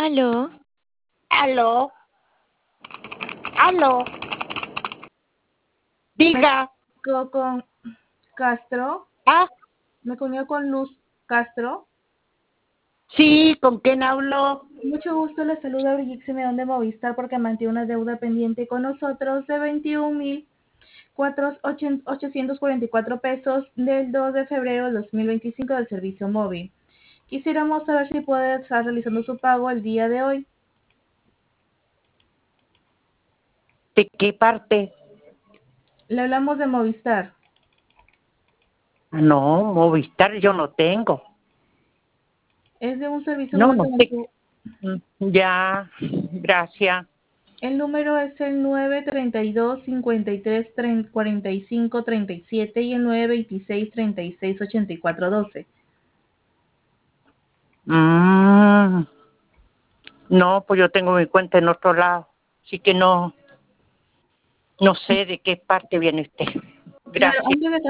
Aló, Aló, aló, Me diga, comunico con Castro. ah, Me comunico con Luz Castro. sí, ¿con quién hablo? Mucho gusto, le saluda Brigitte Simeón de Movistar porque mantiene una deuda pendiente con nosotros de 21.844 pesos del 2 de febrero del 2025 del servicio móvil. Quisiéramos saber si puede estar realizando su pago el día de hoy. ¿De qué parte? Le hablamos de Movistar. No, Movistar yo no tengo. Es de un servicio No, móvil no que sé. mantuvo. Ya, gracias. El número es el 932-53-45-37 y el 926-36-84-12. No, pues yo tengo mi cuenta en otro lado. Así que no sé de qué parte viene usted. Claro, Gracias. antes de